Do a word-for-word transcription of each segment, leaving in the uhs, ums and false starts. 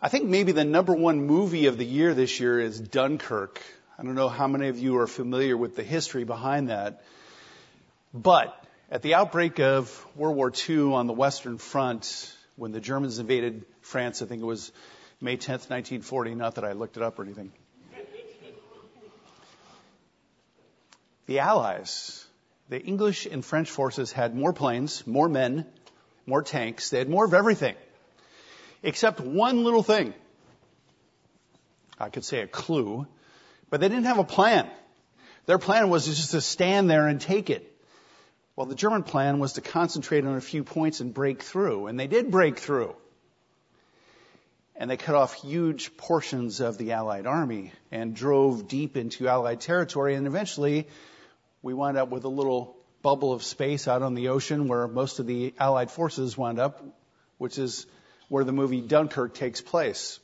I think maybe the number one movie of the year this year is Dunkirk. I don't know how many of you are familiar with the history behind that. But at the outbreak of World War Two on the Western Front, when the Germans invaded France, I think it was May tenth, nineteen forty, not that I looked it up or anything. The Allies, the English and French forces had more planes, more men, more tanks. They had more of everything. Except one little thing. I could say a clue. But they didn't have a plan. Their plan was just to stand there and take it. Well, the German plan was to concentrate on a few points and break through. And they did break through. And they cut off huge portions of the Allied army and drove deep into Allied territory. And eventually, we wound up with a little bubble of space out on the ocean where most of the Allied forces wound up, which is where the movie Dunkirk takes place.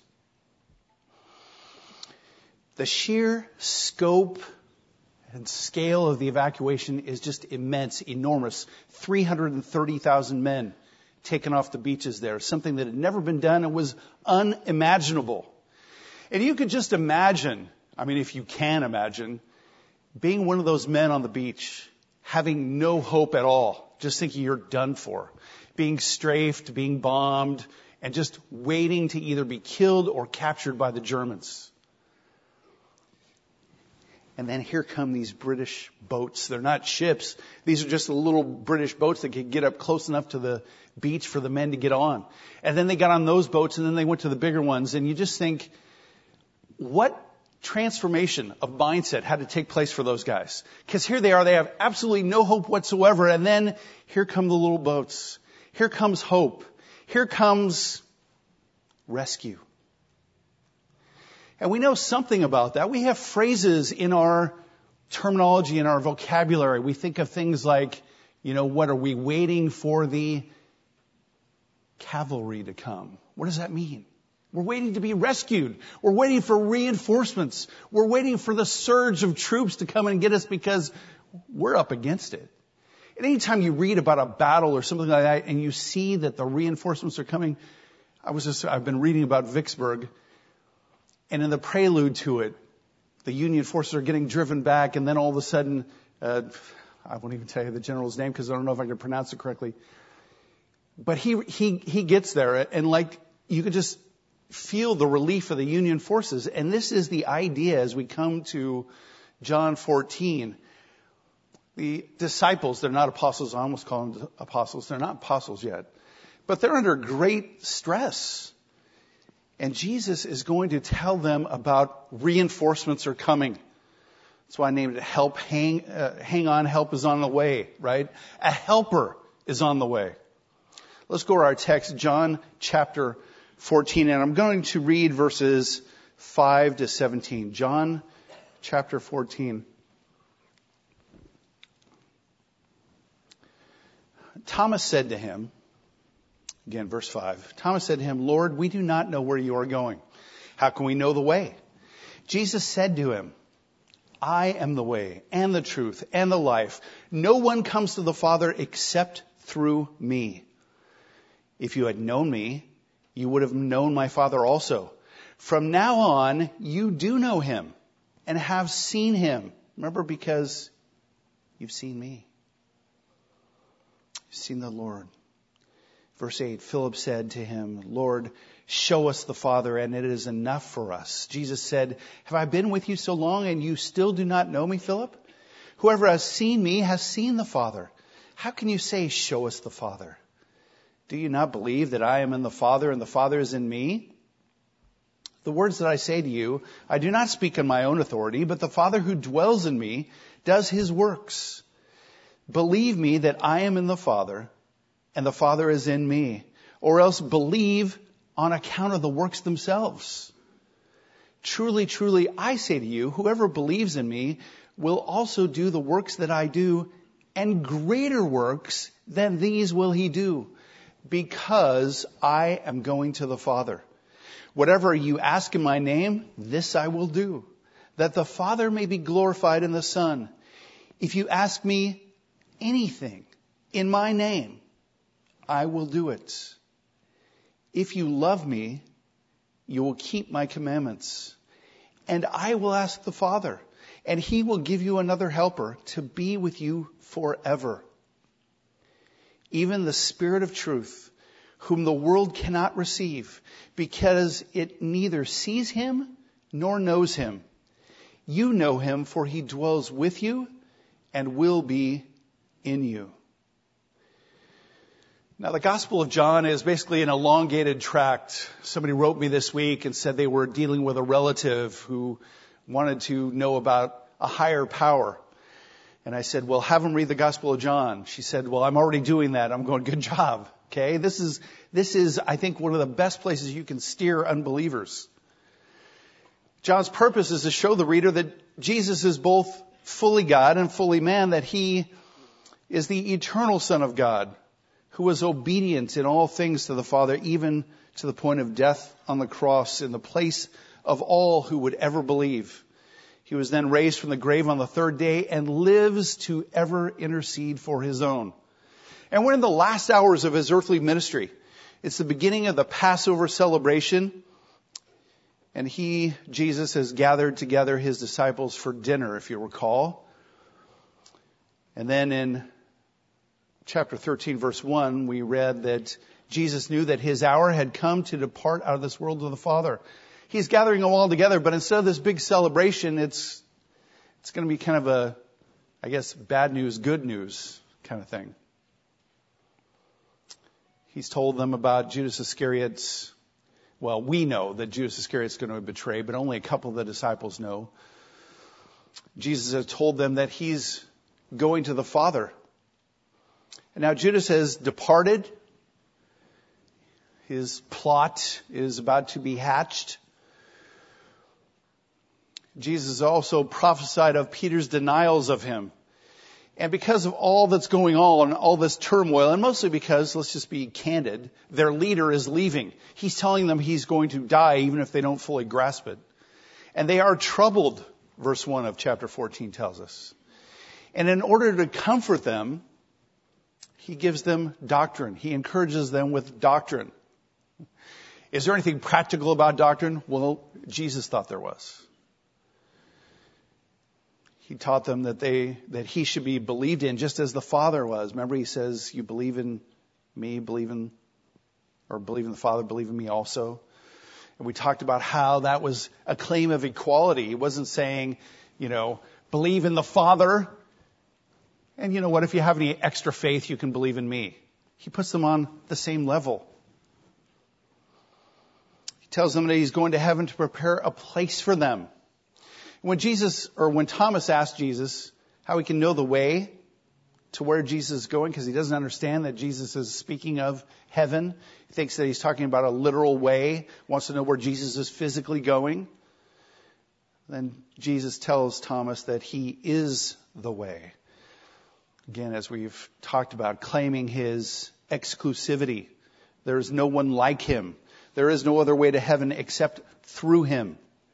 The sheer scope and scale of the evacuation is just immense, enormous. three hundred thirty thousand men taken off the beaches there, something that had never been done and was unimaginable. And you could just imagine, I mean, if you can imagine, being one of those men on the beach, having no hope at all, just thinking you're done for, being strafed, being bombed, and just waiting to either be killed or captured by the Germans. And then here come these British boats. They're not ships. These are just the little British boats that could get up close enough to the beach for the men to get on. And then they got on those boats, and then they went to the bigger ones. And you just think, what transformation of mindset had to take place for those guys? Because here they are. They have absolutely no hope whatsoever. And then here come the little boats. Here comes hope. Here comes rescue. And we know something about that. We have phrases in our terminology, in our vocabulary. We think of things like, you know, what are we waiting for the cavalry to come? What does that mean? We're waiting to be rescued. We're waiting for reinforcements. We're waiting for the surge of troops to come and get us because we're up against it. And anytime you read about a battle or something like that and you see that the reinforcements are coming, I was just, I've been reading about Vicksburg, and in the prelude to it, the Union forces are getting driven back, and then all of a sudden, uh, I won't even tell you the general's name because I don't know if I can pronounce it correctly. But he, he, he gets there, and like, you could just feel the relief of the Union forces. And this is the idea as we come to John fourteen. The disciples, they're not apostles. I almost call them apostles. They're not apostles yet. But they're under great stress. And Jesus is going to tell them about reinforcements are coming. That's why I named it Help, Hang, uh, hang on, help is on the way, right? A helper is on the way. Let's go to our text, John chapter fourteen, and I'm going to read verses five to seventeen. John chapter fourteen. Thomas said to him, again, verse five, Thomas said to him, Lord, we do not know where you are going. How can we know the way? Jesus said to him, I am the way and the truth and the life. No one comes to the Father except through me. If you had known me, you would have known my Father also. From now on, you do know him and have seen him. Remember, because you've seen me. You've seen the Lord. Verse eight, Philip said to him, Lord, show us the Father, and it is enough for us. Jesus said, have I been with you so long, and you still do not know me, Philip? Whoever has seen me has seen the Father. How can you say, show us the Father? Do you not believe that I am in the Father, and the Father is in me? The words that I say to you, I do not speak on my own authority, but the Father who dwells in me does his works. Believe me that I am in the Father, and the Father is in me, or else believe on account of the works themselves. Truly, truly, I say to you, whoever believes in me will also do the works that I do, and greater works than these will he do, because I am going to the Father. Whatever you ask in my name, this I will do, that the Father may be glorified in the Son. If you ask me anything in my name, I will do it. If you love me, you will keep my commandments. And I will ask the Father, and he will give you another helper to be with you forever. Even the Spirit of truth, whom the world cannot receive, because it neither sees him nor knows him. You know him, for he dwells with you and will be in you. Now, the Gospel of John is basically an elongated tract. Somebody wrote me this week and said they were dealing with a relative who wanted to know about a higher power. And I said, well, have them read the Gospel of John. She said, well, I'm already doing that. I'm going, good job. Okay. This is, this is, I think, one of the best places you can steer unbelievers. John's purpose is to show the reader that Jesus is both fully God and fully man, that he is the eternal Son of God, who was obedient in all things to the Father, even to the point of death on the cross in the place of all who would ever believe. He was then raised from the grave on the third day and lives to ever intercede for his own. And we're in the last hours of his earthly ministry. It's the beginning of the Passover celebration. And he, Jesus, has gathered together his disciples for dinner, if you recall. And then in chapter thirteen, verse one, we read that Jesus knew that his hour had come to depart out of this world to the Father. He's gathering them all together, but instead of this big celebration, it's it's going to be kind of a, I guess, bad news, good news kind of thing. He's told them about Judas Iscariot's, well, we know that Judas Iscariot's going to betray, but only a couple of the disciples know. Jesus has told them that he's going to the Father. And now Judas has departed. His plot is about to be hatched. Jesus also prophesied of Peter's denials of him. And because of all that's going on, all this turmoil, and mostly because, let's just be candid, their leader is leaving. He's telling them he's going to die even if they don't fully grasp it. And they are troubled, verse one of chapter fourteen tells us. And in order to comfort them, he gives them doctrine. He encourages them with doctrine. Is there anything practical about doctrine? Well, Jesus thought there was. He taught them that they, that he should be believed in just as the Father was. Remember, he says, you believe in me, believe in, or believe in the Father, believe in me also. And we talked about how that was a claim of equality. He wasn't saying, you know, believe in the Father. And you know what? If you have any extra faith, you can believe in me. He puts them on the same level. He tells them that he's going to heaven to prepare a place for them. When Jesus, or when Thomas asked Jesus how he can know the way to where Jesus is going, because he doesn't understand that Jesus is speaking of heaven. He thinks that he's talking about a literal way, wants to know where Jesus is physically going. Then Jesus tells Thomas that he is the way. Again, as we've talked about, claiming his exclusivity. There is no one like him. There is no other way to heaven except through him.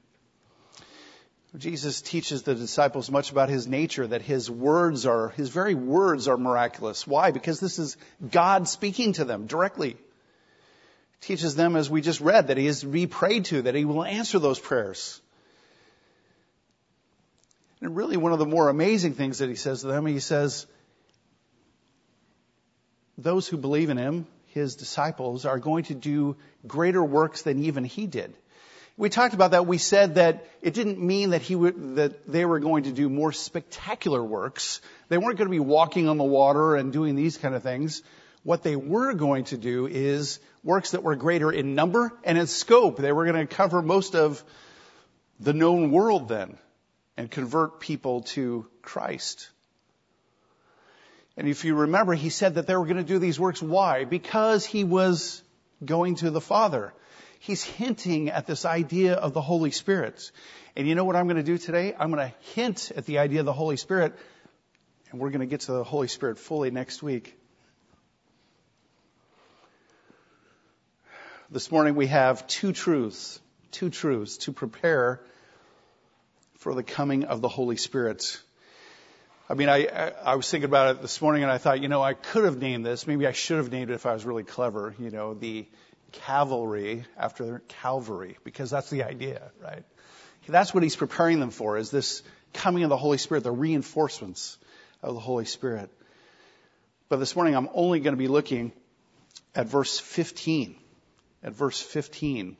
Jesus teaches the disciples much about his nature, that his words are, his very words are miraculous. Why? Because this is God speaking to them directly. He teaches them, as we just read, that he is to be prayed to, that he will answer those prayers. And really one of the more amazing things that he says to them, he says, those who believe in him, his disciples, are going to do greater works than even he did. We talked about that. We said that it didn't mean that he would, that they were going to do more spectacular works. They weren't going to be walking on the water and doing these kind of things. What they were going to do is works that were greater in number and in scope. They were going to cover most of the known world then and convert people to Christ. And if you remember, he said that they were going to do these works. Why? Because he was going to the Father. He's hinting at this idea of the Holy Spirit. And you know what I'm going to do today? I'm going to hint at the idea of the Holy Spirit. And we're going to get to the Holy Spirit fully next week. This morning we have two truths, two truths to prepare for the coming of the Holy Spirit. I mean, I, I, I was thinking about it this morning and I thought, you know, I could have named this. Maybe I should have named it if I was really clever. You know, the cavalry after Calvary, because that's the idea, right? That's what he's preparing them for, is this coming of the Holy Spirit, the reinforcements of the Holy Spirit. But this morning I'm only going to be looking at verse fifteen. At verse fifteen.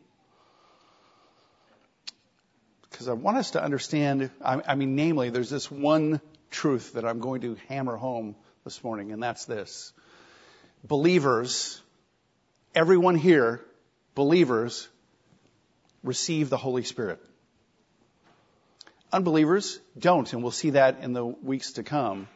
Because I want us to understand, I, I mean, namely, there's this one truth that I'm going to hammer home this morning, and that's this. Believers, everyone here, believers, receive the Holy Spirit. Unbelievers don't, and we'll see that in the weeks to come.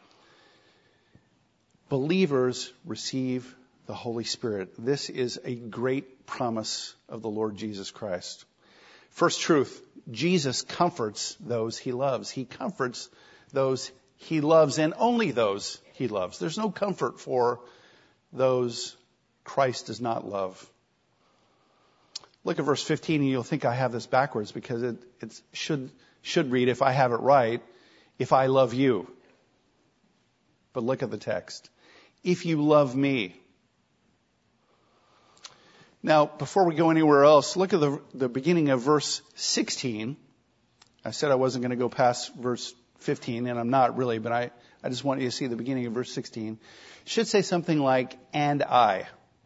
Believers receive the Holy Spirit. This is a great promise of the Lord Jesus Christ. First truth, Jesus comforts those he loves. He comforts those he loves, and only those he loves. There's no comfort for those Christ does not love. Look at verse fifteen, and you'll think I have this backwards, because it, it should, should read, if I have it right, if I love you. But look at the text. If you love me. Now, before we go anywhere else, look at the, the beginning of verse sixteen. I said I wasn't going to go past verse fifteen, and I'm not really, but I, I just want you to see the beginning of verse sixteen. It should say something like, and I.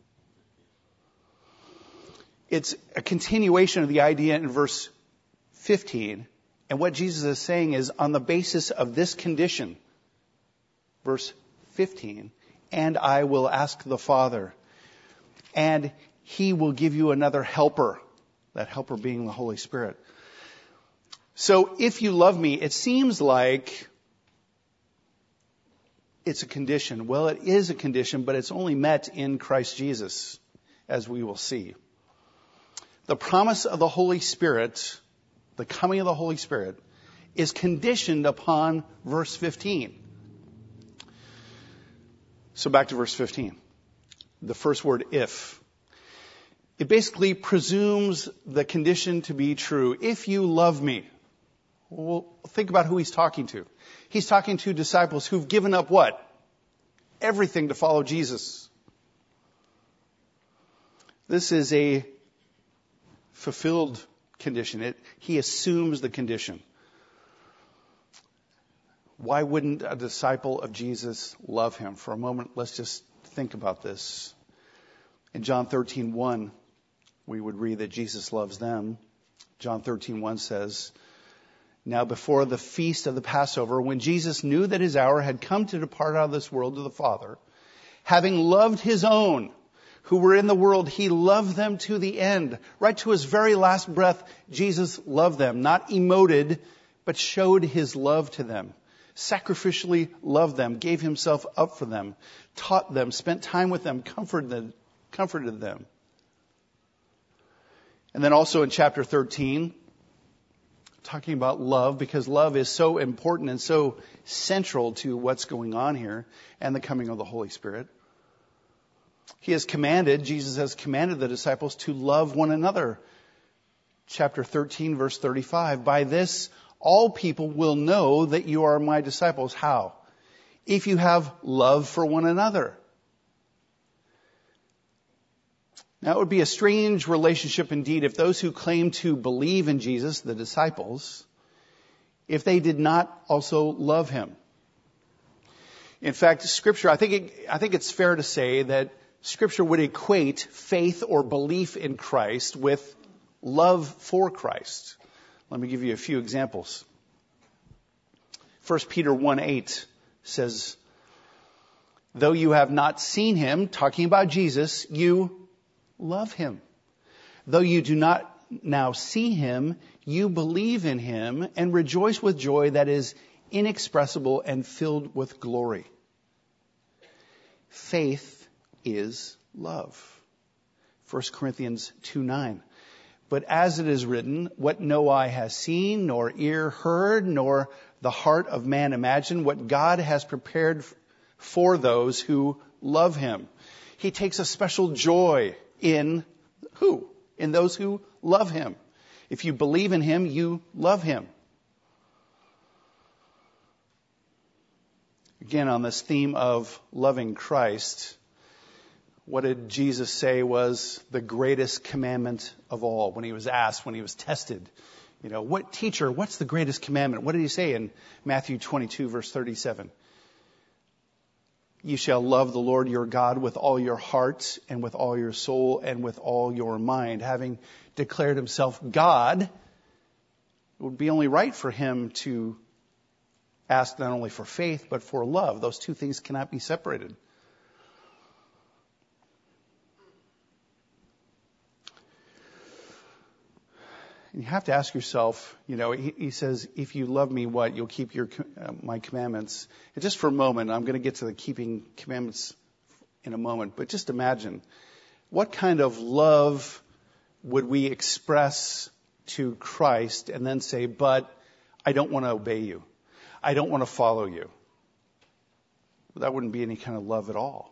It's a continuation of the idea in verse fifteen. And what Jesus is saying is, on the basis of this condition, verse fifteen, and I will ask the Father, and he will give you another helper, that helper being the Holy Spirit. So if you love me, it seems like it's a condition. Well, it is a condition, but it's only met in Christ Jesus, as we will see. The promise of the Holy Spirit, the coming of the Holy Spirit, is conditioned upon verse fifteen. So back to verse fifteen. The first word, if. It basically presumes the condition to be true. If you love me. Well, think about who he's talking to. He's talking to disciples who've given up what? Everything to follow Jesus. This is a fulfilled condition. It, he assumes the condition. Why wouldn't a disciple of Jesus love him? For a moment, let's just think about this. In John thirteen one, we would read that Jesus loves them. John thirteen one says, now before the feast of the Passover, when Jesus knew that his hour had come to depart out of this world to the Father, having loved his own who were in the world, he loved them to the end. Right to his very last breath, Jesus loved them, not emoted, but showed his love to them. Sacrificially loved them, gave himself up for them, taught them, spent time with them, comforted them, comforted them. And then also in chapter thirteen, talking about love, because love is so important and so central to what's going on here and the coming of the Holy Spirit. He has commanded, Jesus has commanded the disciples to love one another. Chapter thirteen, verse thirty-five, by this all people will know that you are my disciples. How? If you have love for one another. Now, it would be a strange relationship indeed if those who claim to believe in Jesus, the disciples, if they did not also love him. In fact, Scripture, I think it, I think it's fair to say that Scripture would equate faith or belief in Christ with love for Christ. Let me give you a few examples. First Peter one eight says, though you have not seen him, talking about Jesus, you love him. Though you do not now see him, you believe in him and rejoice with joy that is inexpressible and filled with glory. Faith is love. First Corinthians two nine. But as it is written, what no eye has seen, nor ear heard, nor the heart of man imagined, what God has prepared for those who love him. He takes a special joy in who? In those who love him. If you believe in him, you love him. Again, on this theme of loving Christ, What did Jesus say was the greatest commandment of all when he was asked, when he was tested? You know, what teacher, what's the greatest commandment? What did he say in Matthew twenty-two, verse thirty-seven? You shall love the Lord your God with all your heart and with all your soul and with all your mind. Having declared himself God, it would be only right for him to ask not only for faith, but for love. Those two things cannot be separated. And you have to ask yourself, you know, he, he says, if you love me, what? You'll keep your uh, my commandments. And just for a moment, I'm going to get to the keeping commandments in a moment, but just imagine, what kind of love would we express to Christ and then say, but I don't want to obey you. I don't want to follow you. That wouldn't be any kind of love at all.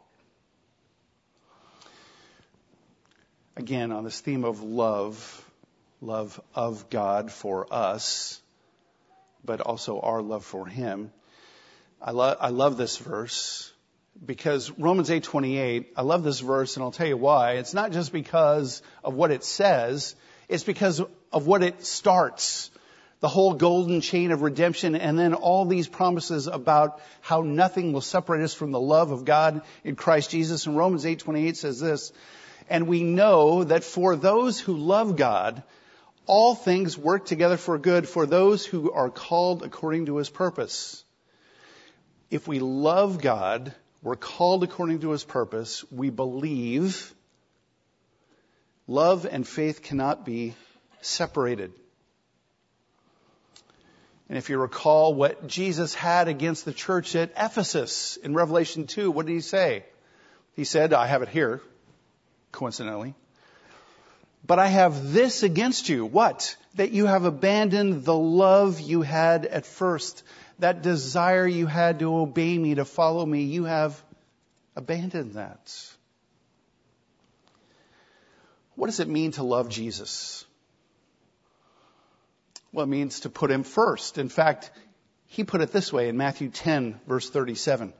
Again, on this theme of love, love of God for us, but also our love for him. I love, I love this verse because Romans eight twenty-eight, I love this verse, and I'll tell you why. It's not just because of what it says, it's because of what it starts. The whole golden chain of redemption, and then all these promises about how nothing will separate us from the love of God in Christ Jesus. And Romans eight twenty-eight says this, and we know that for those who love God, all things work together for good for those who are called according to his purpose. If we love God, we're called according to his purpose, we believe. Love and faith cannot be separated. And if you recall what Jesus had against the church at Ephesus in Revelation two, what did he say? He said, I have it here, coincidentally. But I have this against you. What? That you have abandoned the love you had at first. That desire you had to obey me, to follow me. You have abandoned that. What does it mean to love Jesus? Well, it means to put him first. In fact, he put it this way in Matthew ten, verse thirty-seven.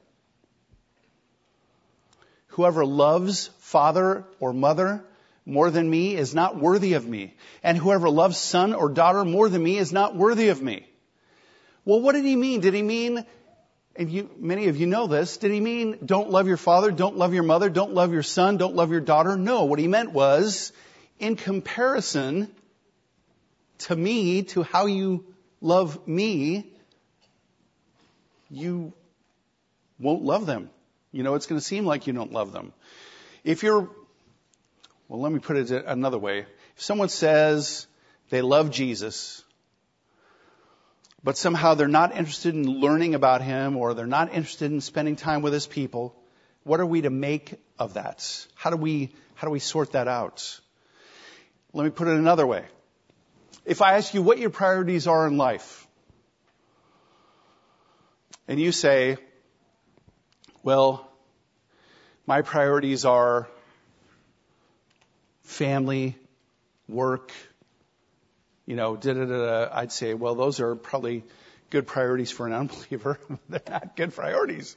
Whoever loves father or mother more than me is not worthy of me. And whoever loves son or daughter more than me is not worthy of me. Well, what did he mean? Did he mean, and you, many of you know this, did he mean don't love your father, don't love your mother, don't love your son, don't love your daughter? No, what he meant was, in comparison to me, to how you love me, you won't love them. You know, it's going to seem like you don't love them. If you're, well, let me put it another way. If someone says they love Jesus, but somehow they're not interested in learning about him, or they're not interested in spending time with his people, what are we to make of that? How do we, how do we sort that out? Let me put it another way. If I ask you what your priorities are in life, and you say, well, my priorities are family, work, you know, da da da. I'd say, well, those are probably good priorities for an unbeliever. They're not good priorities.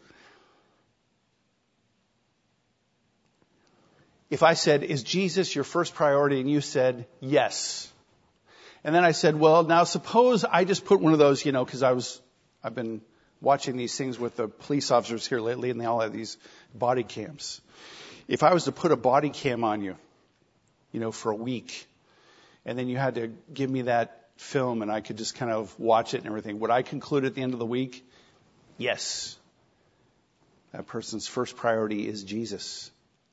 If I said, is Jesus your first priority? And you said, yes. And then I said, well, now suppose I just put one of those, you know, because I was, I've been watching these things with the police officers here lately, and they all have these body cams. If I was to put a body cam on you, you know, for a week, and then you had to give me that film and I could just kind of watch it and everything, would I conclude at the end of the week? Yes. That person's first priority is Jesus.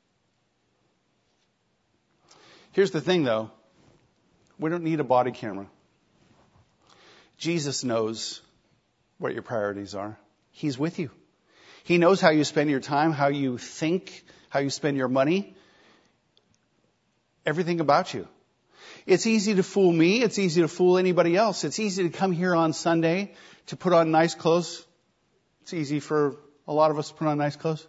Here's the thing, though. We don't need a body camera. Jesus knows what your priorities are. He's with you. He knows how you spend your time, how you think, how you spend your money. Everything about you. It's easy to fool me. It's easy to fool anybody else. It's easy to come here on Sunday to put on nice clothes. It's easy for a lot of us to put on nice clothes.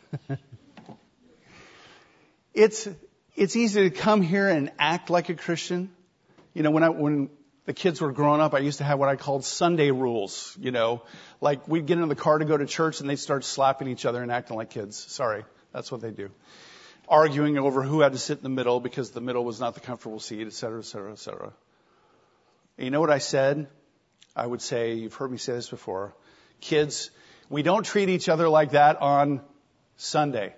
it's it's easy to come here and act like a Christian. You know, when I when the kids were growing up, I used to have what I called Sunday rules. You know, like we'd get in the car to go to church and they'd start slapping each other and acting like kids. Sorry, that's what they do. arguing over who had to sit in the middle because the middle was not the comfortable seat, et cetera, et cetera, et cetera. And you know what I said? I would say, you've heard me say this before, kids, we don't treat each other like that on Sunday.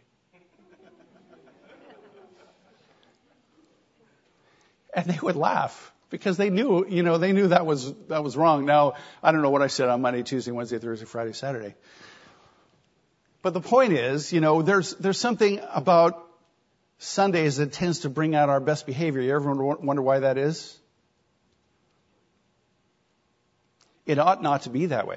And they would laugh because they knew, you know, they knew that was, that was wrong. Now, I don't know what I said on Monday, Tuesday, Wednesday, Thursday, Friday, Saturday. But the point is, you know, there's, there's something about Sundays that tends to bring out our best behavior. You ever wonder why that is? It ought not to be that way.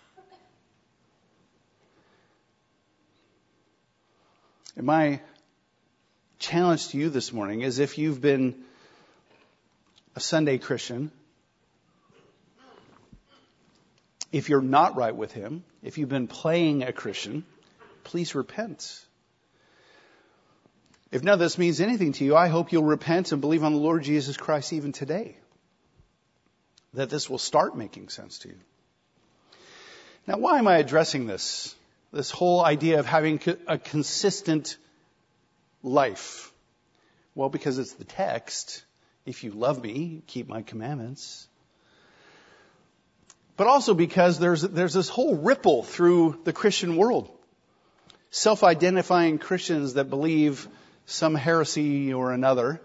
And my challenge to you this morning is, if you've been a Sunday Christian, if you're not right with Him, if you've been playing a Christian, please repent. If none of this means anything to you, I hope you'll repent and believe on the Lord Jesus Christ even today, that this will start making sense to you. Now, why am I addressing this? This whole idea of having a consistent life. Well, because it's the text. If you love me, keep my commandments. But also because there's, there's this whole ripple through the Christian world. Self-identifying Christians that believe some heresy or another.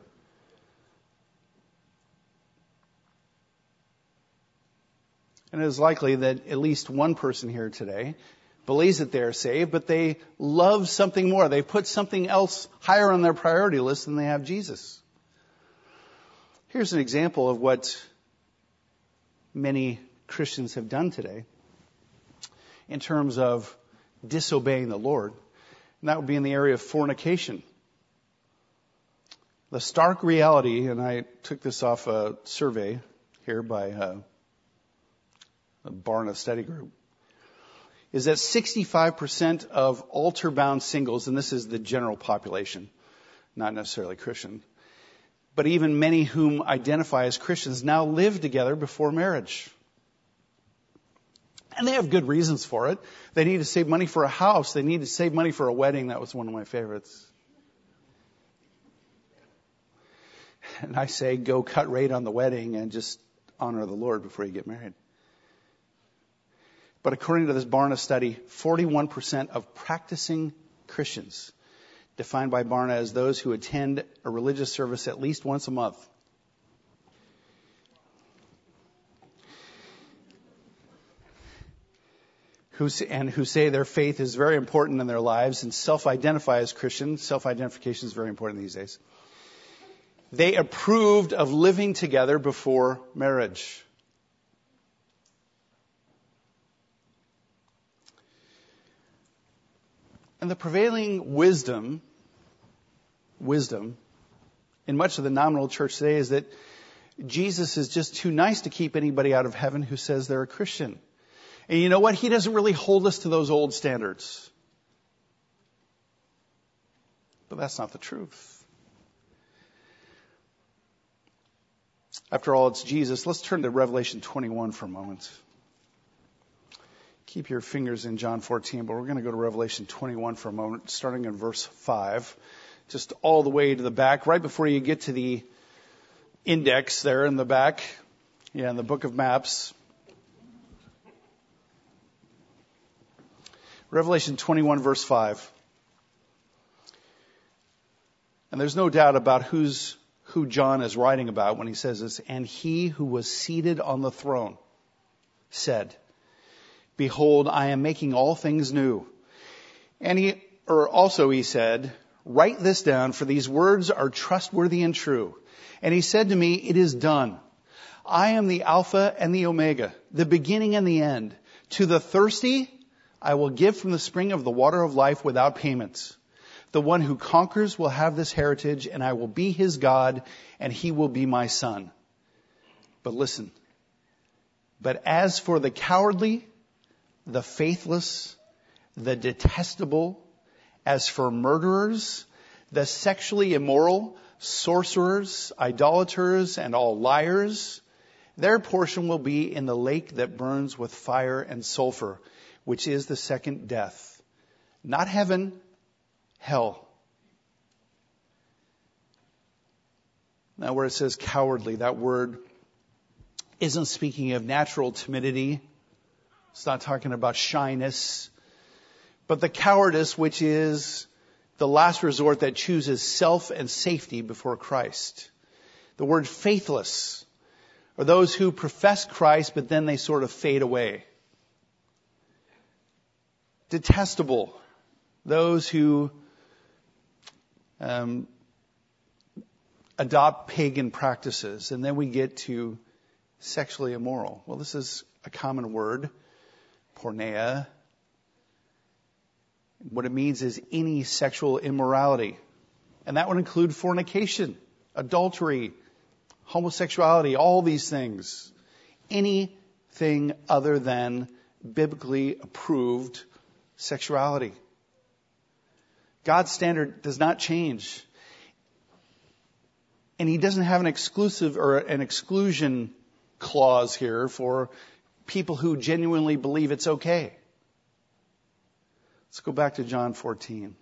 And it is likely that at least one person here today believes that they are saved, but they love something more. They put something else higher on their priority list than they have Jesus. Here's an example of what many Christians have done today in terms of disobeying the Lord. And that would be in the area of fornication. The stark reality, and I took this off a survey here by uh, a Barna study group, is that sixty-five percent of altar-bound singles, and this is the general population, not necessarily Christian, but even many whom identify as Christians now live together before marriage. And they have good reasons for it. They need to save money for a house. They need to save money for a wedding. That was one of my favorites. And I say, go cut rate on the wedding and just honor the Lord before you get married. But according to this Barna study, forty-one percent of practicing Christians, defined by Barna as those who attend a religious service at least once a month, who and who say their faith is very important in their lives and self-identify as Christians. Self-identification is very important these days. They approved of living together before marriage. And the prevailing wisdom, wisdom in much of the nominal church today is that Jesus is just too nice to keep anybody out of heaven who says they're a Christian. And you know what? He doesn't really hold us to those old standards. But that's not the truth. After all, it's Jesus. Let's turn to Revelation twenty-one for a moment. Keep your fingers in John fourteen, but we're going to go to Revelation twenty-one for a moment, starting in verse five, just all the way to the back, right before you get to the index there in the back, yeah, in the book of maps. Revelation twenty-one, verse five. And there's no doubt about who's who John is writing about when he says this. And he who was seated on the throne said, behold, I am making all things new. And he, or also he said, write this down, for these words are trustworthy and true. And he said to me, it is done. I am the Alpha and the Omega, the beginning and the end. To the thirsty, I will give from the spring of the water of life without payment. The one who conquers will have this heritage, and I will be his God, and he will be my son. But listen, but as for the cowardly, the faithless, the detestable, as for murderers, the sexually immoral, sorcerers, idolaters, and all liars, their portion will be in the lake that burns with fire and sulfur, which is the second death. Not heaven, hell. Now, where it says cowardly, that word isn't speaking of natural timidity. It's not talking about shyness. But the cowardice, which is the last resort that chooses self and safety before Christ. The word faithless are those who profess Christ, but then they sort of fade away. Detestable, those who um, adopt pagan practices. And then we get to sexually immoral. Well, this is a common word, porneia. What it means is any sexual immorality. And that would include fornication, adultery, homosexuality, all these things. Anything other than biblically approved sexuality. God's standard does not change. And he doesn't have an exclusive or an exclusion clause here for people who genuinely believe it's okay. Let's go back to John fourteen.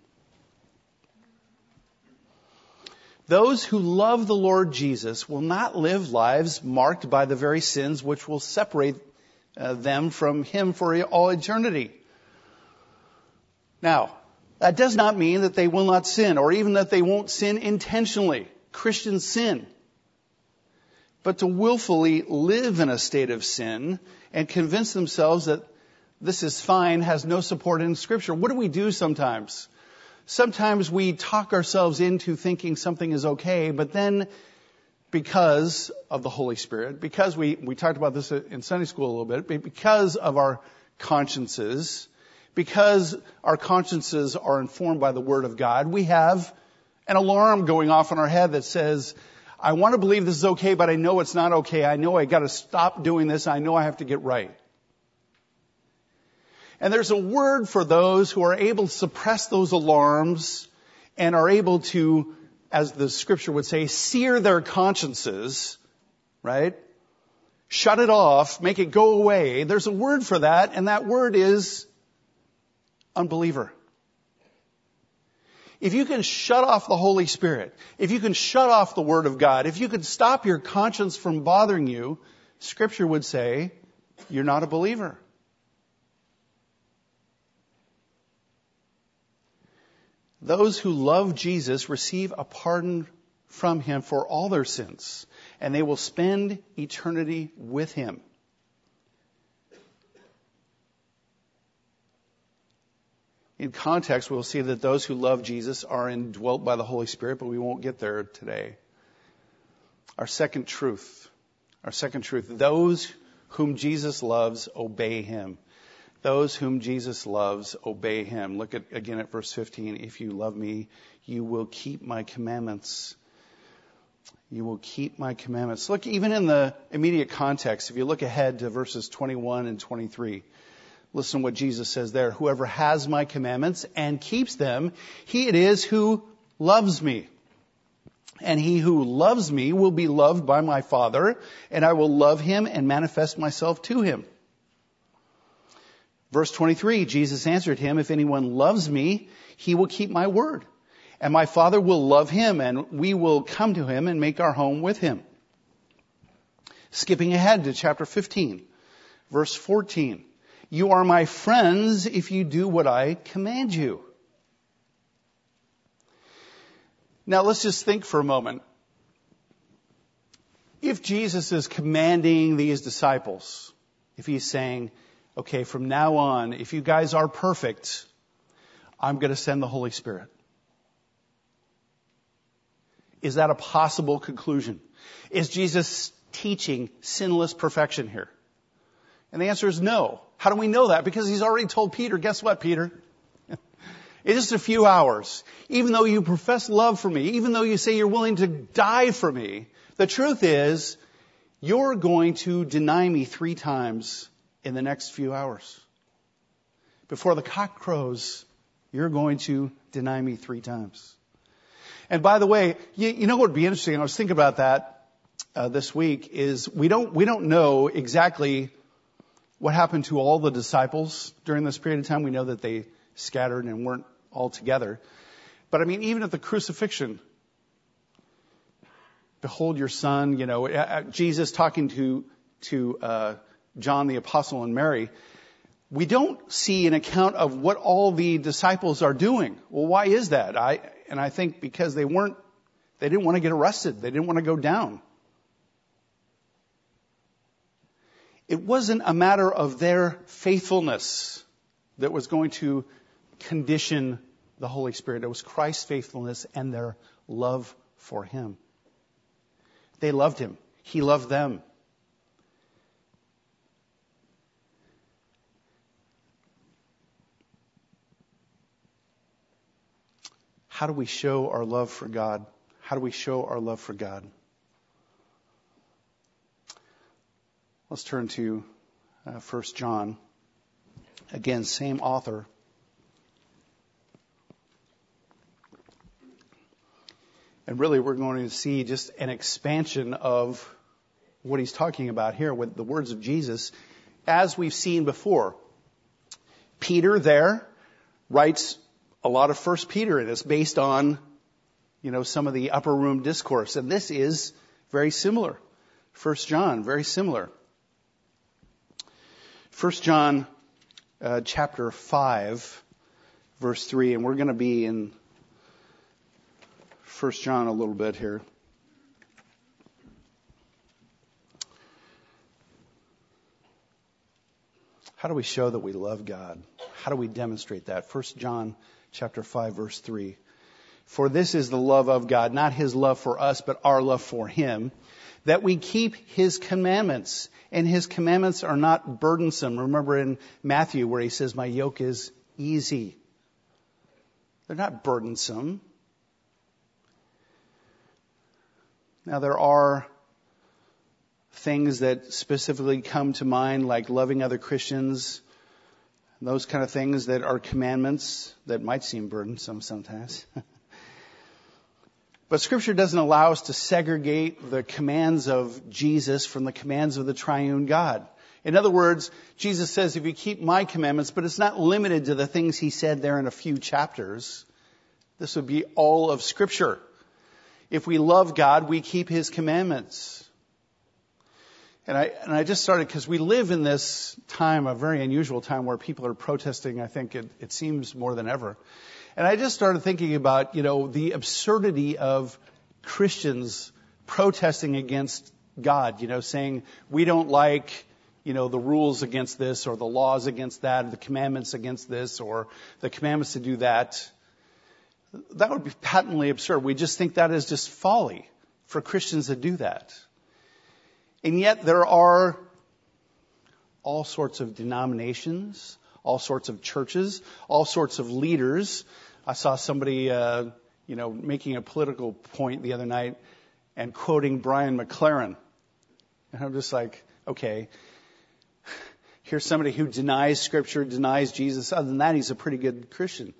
Those who love the Lord Jesus will not live lives marked by the very sins which will separate uh, them from him for all eternity. Now, that does not mean that they will not sin, or even that they won't sin intentionally. Christians sin. But to willfully live in a state of sin and convince themselves that this is fine has no support in Scripture. What do we do sometimes? Sometimes we talk ourselves into thinking something is okay, but then because of the Holy Spirit, because we, we talked about this in Sunday school a little bit, but because of our consciences, because our consciences are informed by the Word of God, we have an alarm going off in our head that says, I want to believe this is okay, but I know it's not okay. I know I got to stop doing this. I know I have to get right. And there's a word for those who are able to suppress those alarms and are able to, as the Scripture would say, sear their consciences, right? Shut it off, make it go away. There's a word for that, and that word is unbeliever. If you can shut off the Holy Spirit, if you can shut off the Word of God, if you could stop your conscience from bothering you, Scripture would say, you're not a believer. Those who love Jesus receive a pardon from him for all their sins, and they will spend eternity with him. In context, we'll see that those who love Jesus are indwelt by the Holy Spirit, but we won't get there today. Our second truth, our second truth, those whom Jesus loves obey him. Those whom Jesus loves obey him. Look at again at verse fifteen. If you love me, you will keep my commandments. You will keep my commandments. Look, even in the immediate context, if you look ahead to verses twenty-one and twenty-three, listen to what Jesus says there. Whoever has my commandments and keeps them, he it is who loves me. And he who loves me will be loved by my Father, and I will love him and manifest myself to him. Verse twenty-three, Jesus answered him, if anyone loves me, he will keep my word. And my Father will love him, and we will come to him and make our home with him. Skipping ahead to chapter fifteen, verse fourteen. You are my friends if you do what I command you. Now let's just think for a moment. If Jesus is commanding these disciples, if he's saying, okay, from now on, if you guys are perfect, I'm going to send the Holy Spirit. Is that a possible conclusion? Is Jesus teaching sinless perfection here? And the answer is no. How do we know that? Because he's already told Peter, guess what, Peter? In just a few hours, even though you profess love for me, even though you say you're willing to die for me, the truth is you're going to deny me three times in the next few hours. Before the cock crows, you're going to deny me three times. And by the way, you, you know what would be interesting? I was thinking about that uh, this week. Is we don't we don't know exactly what happened to all the disciples during this period of time. We know that they scattered and weren't all together. But I mean, even at the crucifixion, behold your son, you know, Jesus talking to, to, uh, John the Apostle and Mary, we don't see an account of what all the disciples are doing. Well, why is that? I, and I think because they weren't, they didn't want to get arrested. They didn't want to go down. It wasn't a matter of their faithfulness that was going to condition the Holy Spirit. It was Christ's faithfulness and their love for him. They loved him. He loved them. How do we show our love for God? How do we show our love for God? Let's turn to uh, First John. Again, same author. And really, we're going to see just an expansion of what he's talking about here with the words of Jesus, as we've seen before. Peter there writes a lot of First Peter, and it's based on, you know, some of the upper room discourse. And this is very similar. First John, very similar. First John uh, chapter five, verse three, and we're going to be in First John a little bit here. How do we show that we love God? How do we demonstrate that? First John chapter five, verse three. For this is the love of God, not his love for us, but our love for him, that we keep his commandments. And his commandments are not burdensome. Remember in Matthew where he says, my yoke is easy. They're not burdensome. Now there are things that specifically come to mind, like loving other Christians, those kind of things that are commandments that might seem burdensome sometimes. But Scripture doesn't allow us to segregate the commands of Jesus from the commands of the triune God. In other words, Jesus says, if you keep my commandments, but it's not limited to the things he said there in a few chapters. This would be all of Scripture. If we love God, we keep his commandments. And I, and I just started because we live in this time, a very unusual time where people are protesting, I think it, it seems more than ever. And I just started thinking about, you know, the absurdity of Christians protesting against God, you know, saying we don't like, you know, the rules against this or the laws against that, or the commandments against this or the commandments to do that. That would be patently absurd. We just think that is just folly for Christians to do that. And yet there are all sorts of denominations, all sorts of churches, all sorts of leaders. I saw somebody, uh, you know, making a political point the other night and quoting Brian McLaren. And I'm just like, okay, here's somebody who denies Scripture, denies Jesus. Other than that, he's a pretty good Christian.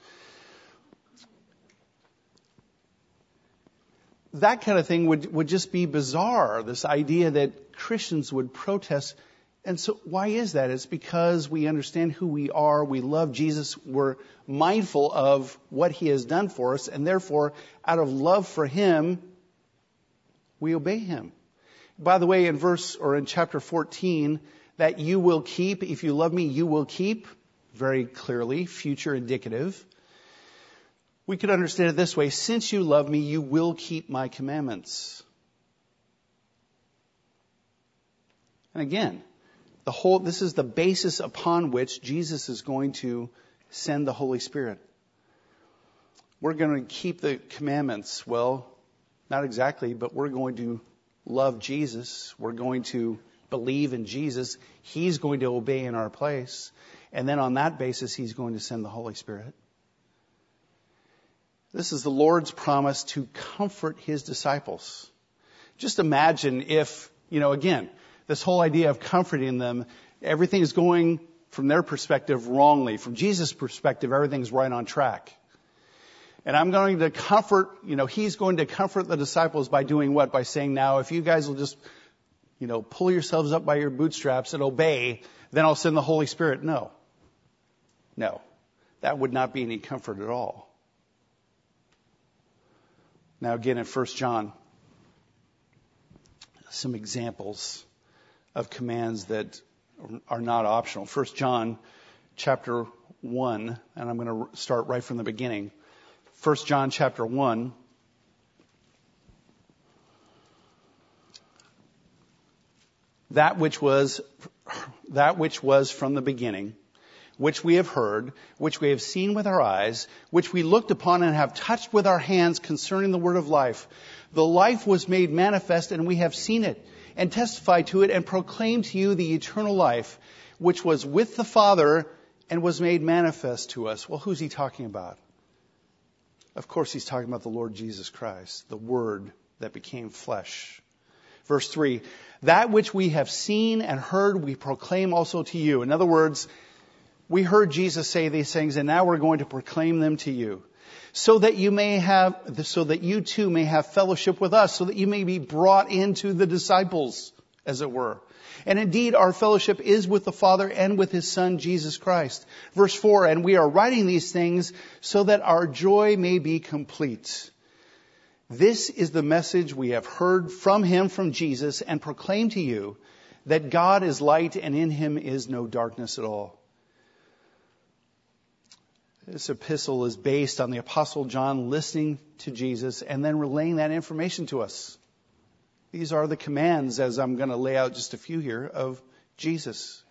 That kind of thing would, would just be bizarre, this idea that Christians would protest. And so why is that? It's because we understand who we are. We love Jesus. We're mindful of what he has done for us. And therefore, out of love for him, we obey him. By the way, in verse or in chapter fourteen, that you will keep, if you love me, you will keep, very clearly, future indicative. We could understand it this way: since you love me, you will keep my commandments. And again, the whole, this is the basis upon which Jesus is going to send the Holy Spirit. We're going to keep the commandments. Well, not exactly, but we're going to love Jesus. We're going to believe in Jesus. He's going to obey in our place. And then on that basis, he's going to send the Holy Spirit. This is the Lord's promise to comfort his disciples. Just imagine if, you know, again, this whole idea of comforting them, everything is going from their perspective wrongly. From Jesus' perspective, everything's right on track. And I'm going to comfort, you know, he's going to comfort the disciples by doing what? By saying, now, if you guys will just, you know, pull yourselves up by your bootstraps and obey, then I'll send the Holy Spirit. No. No. That would not be any comfort at all. Now again in First John, some examples of commands that are not optional. First John chapter one, and I'm going to start right from the beginning. First John chapter one. That which was, that which was from the beginning, which we have heard, which we have seen with our eyes, which we looked upon and have touched with our hands concerning the word of life. The life was made manifest, and we have seen it, and testified to it, and proclaimed to you the eternal life, which was with the Father, and was made manifest to us. Well, who's he talking about? Of course, he's talking about the Lord Jesus Christ, the Word that became flesh. Verse three, that which we have seen and heard, we proclaim also to you. In other words, we heard Jesus say these things, and now we're going to proclaim them to you. So that you may have, so that you too may have fellowship with us, so that you may be brought into the disciples, as it were. And indeed, our fellowship is with the Father and with His Son, Jesus Christ. Verse four, and we are writing these things so that our joy may be complete. This is the message we have heard from Him, from Jesus, and proclaim to you, that God is light and in Him is no darkness at all. This epistle is based on the Apostle John listening to Jesus and then relaying that information to us. These are the commands, as I'm going to lay out just a few here, of Jesus.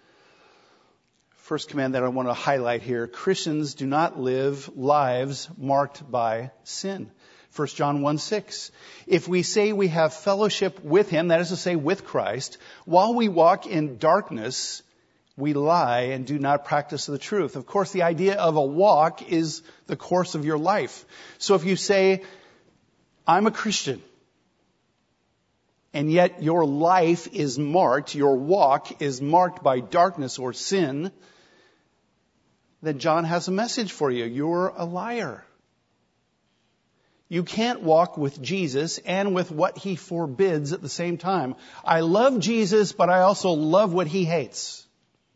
First command that I want to highlight here, Christians do not live lives marked by sin. First John one six. If we say we have fellowship with Him, that is to say with Christ, while we walk in darkness, we lie and do not practice the truth. Of course, the idea of a walk is the course of your life. So if you say, I'm a Christian, and yet your life is marked, your walk is marked by darkness or sin, then John has a message for you. You're a liar. You can't walk with Jesus and with what He forbids at the same time. I love Jesus, but I also love what He hates.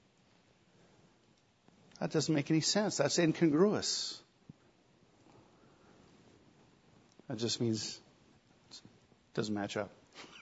That doesn't make any sense. That's incongruous. That just means it doesn't match up.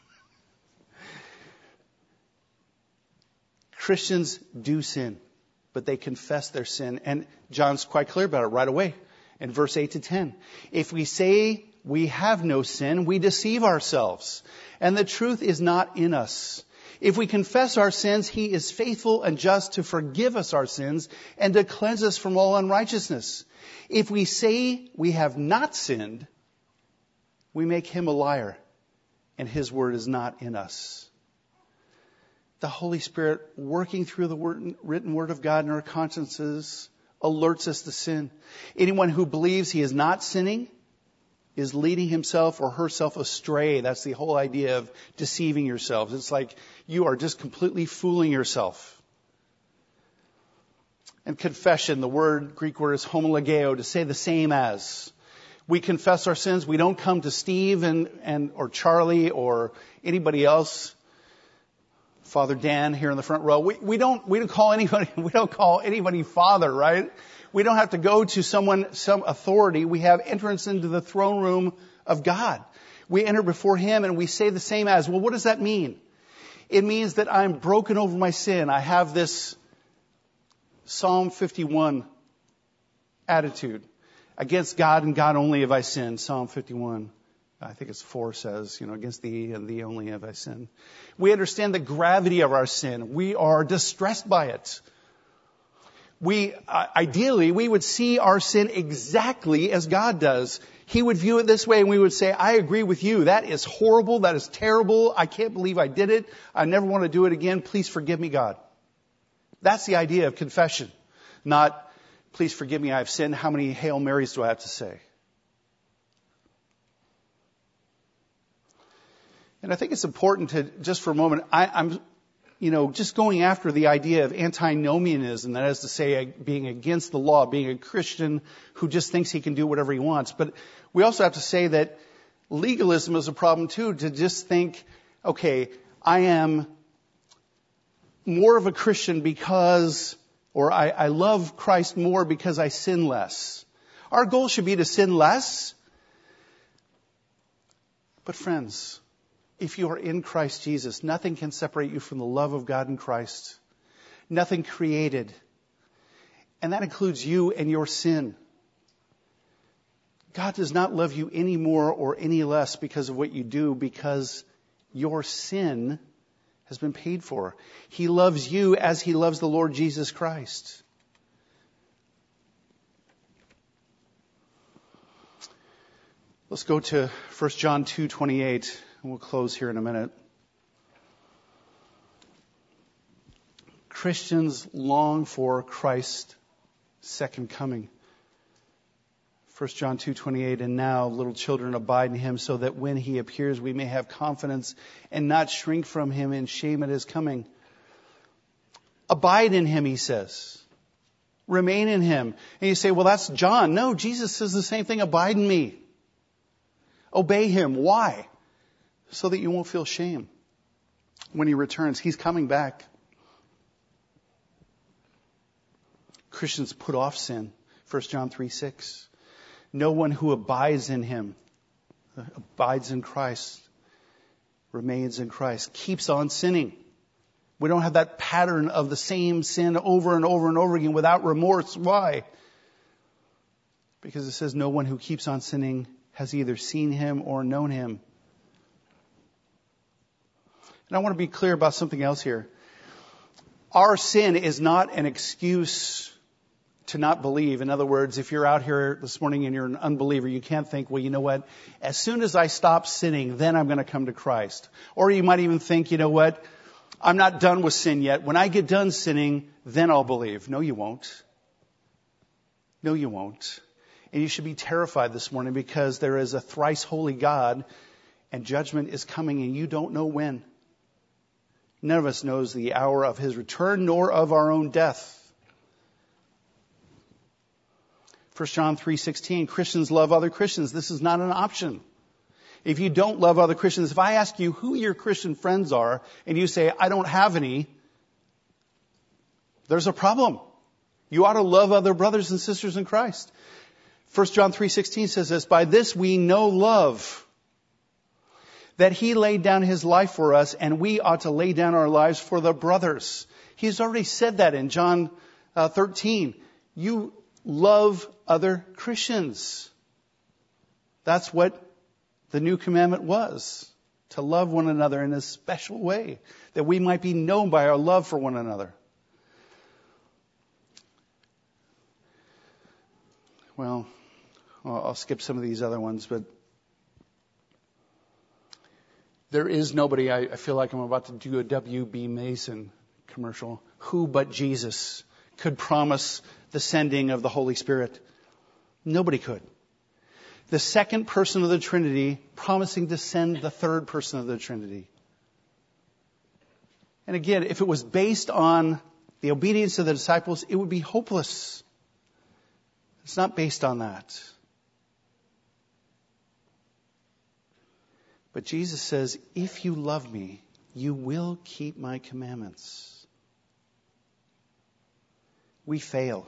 Christians do sin, but they confess their sin. And John's quite clear about it right away in verse eight to ten. If we say we have no sin, we deceive ourselves, and the truth is not in us. If we confess our sins, He is faithful and just to forgive us our sins and to cleanse us from all unrighteousness. If we say we have not sinned, we make Him a liar, and His word is not in us. The Holy Spirit, working through the word, written word of God in our consciences, alerts us to sin. Anyone who believes he is not sinning is leading himself or herself astray. That's the whole idea of deceiving yourselves. It's like you are just completely fooling yourself. And confession, the word, Greek word is homologeo, to say the same as. We confess our sins. We don't come to Steve and, and or Charlie or anybody else. Father Dan here in the front row. We, we don't, we don't call anybody, we don't call anybody Father, right? We don't have to go to someone, some authority. We have entrance into the throne room of God. We enter before Him and we say the same as. Well, what does that mean? It means that I'm broken over my sin. I have this Psalm fifty-one attitude. Against God and God only have I sinned. Psalm fifty-one. I think it's four says, you know, against Thee and Thee only have I sinned. We understand the gravity of our sin. We are distressed by it. We, uh, ideally, we would see our sin exactly as God does. He would view it this way and we would say, I agree with you. That is horrible. That is terrible. I can't believe I did it. I never want to do it again. Please forgive me, God. That's the idea of confession. Not, please forgive me, I have sinned. How many Hail Marys do I have to say? And I think it's important to, just for a moment, I, I'm, you know, just going after the idea of antinomianism, that is to say, being against the law, being a Christian who just thinks he can do whatever he wants. But we also have to say that legalism is a problem too, to just think, okay, I am more of a Christian because, or I, I love Christ more because I sin less. Our goal should be to sin less. But friends, If you are in Christ Jesus, nothing can separate you from the love of God in Christ. Nothing created. And that includes you and your sin. God does not love you any more or any less because of what you do, because your sin has been paid for. He loves you as He loves the Lord Jesus Christ. Let's go to First John two twenty-eight, and we'll close here in a minute. Christians long for Christ's second coming. First John two twenty-eight, and now, little children, abide in Him, so that when He appears, we may have confidence and not shrink from Him in shame at His coming. Abide in Him, He says. Remain in Him. And you say, well, that's John. No, Jesus says the same thing. Abide in me. Obey Him. Why? So that you won't feel shame when He returns. He's coming back. Christians put off sin. First John three six. No one who abides in Him, abides in Christ, remains in Christ, keeps on sinning. We don't have that pattern of the same sin over and over and over again without remorse. Why? Because it says no one who keeps on sinning has either seen Him or known Him. And I want to be clear about something else here. Our sin is not an excuse to not believe. In other words, if you're out here this morning and you're an unbeliever, you can't think, well, you know what? As soon as I stop sinning, then I'm going to come to Christ. Or you might even think, you know what? I'm not done with sin yet. When I get done sinning, then I'll believe. No, you won't. No, you won't. And you should be terrified this morning because there is a thrice holy God and judgment is coming and you don't know when. None of us knows the hour of His return nor of our own death. First John three sixteen, Christians love other Christians. This is not an option. If you don't love other Christians, if I ask you who your Christian friends are, and you say, I don't have any, there's a problem. You ought to love other brothers and sisters in Christ. First John three sixteen says this, by this we know love, that He laid down His life for us, and we ought to lay down our lives for the brothers. He's already said that in John uh, thirteen. You love other Christians. That's what the new commandment was. To love one another in a special way. That we might be known by our love for one another. Well, I'll skip some of these other ones, but there is nobody, I feel like I'm about to do a W B Mason commercial, who but Jesus could promise the sending of the Holy Spirit. Nobody could. The second person of the Trinity promising to send the third person of the Trinity. And again, if it was based on the obedience of the disciples, it would be hopeless. It's not based on that. But Jesus says, if you love me, you will keep my commandments. We fail.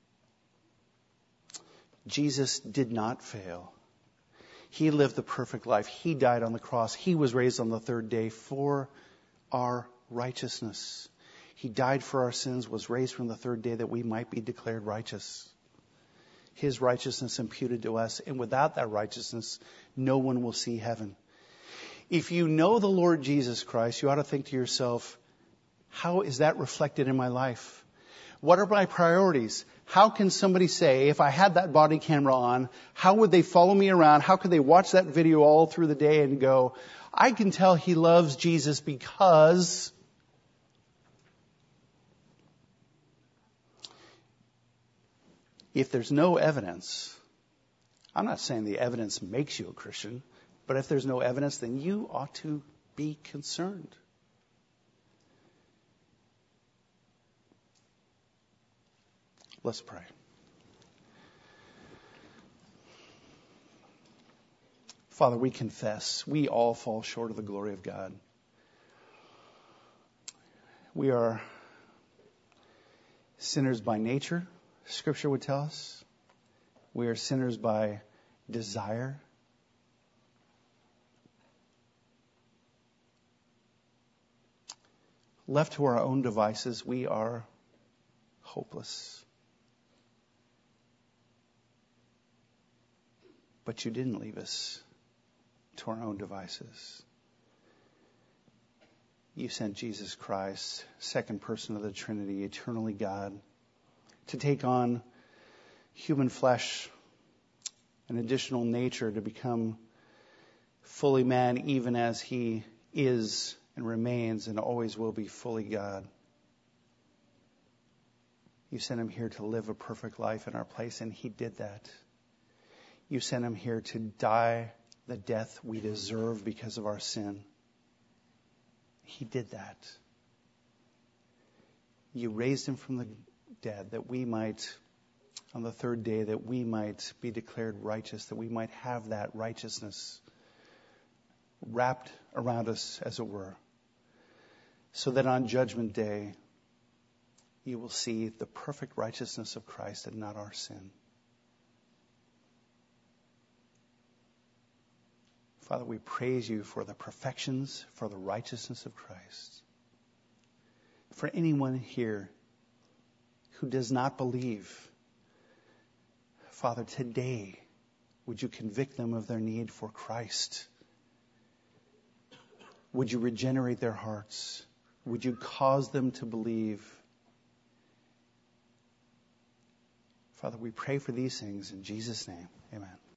Jesus did not fail. He lived the perfect life. He died on the cross. He was raised on the third day for our righteousness. He died for our sins, was raised from the third day that we might be declared righteous. His righteousness imputed to us. And without that righteousness, no one will see heaven. If you know the Lord Jesus Christ, you ought to think to yourself, how is that reflected in my life? What are my priorities? How can somebody say, if I had that body camera on, how would they follow me around? How could they watch that video all through the day and go, I can tell he loves Jesus because... If there's no evidence, I'm not saying the evidence makes you a Christian, but if there's no evidence, then you ought to be concerned. Let's pray. Father, we confess we all fall short of the glory of God. We are sinners by nature, Scripture would tell us. We are sinners by desire. left to our own devices, we are hopeless. But you didn't leave us to our own devices. You sent Jesus Christ, second person of the Trinity, eternally God, to take on human flesh, an additional nature, to become fully man, even as he is and remains and always will be fully God. You sent him here to live a perfect life in our place, and he did that. You sent him here to die the death we deserve because of our sin. He did that. You raised him from the dead that we might, on the third day, that we might be declared righteous, that we might have that righteousness wrapped around us, as it were, so that on Judgment Day, you will see the perfect righteousness of Christ and not our sin. Father, we praise you for the perfections, for the righteousness of Christ. For anyone here who does not believe, Father, today, would you convict them of their need for Christ? Would you regenerate their hearts? Would you cause them to believe? Father, we pray for these things in Jesus' name. Amen.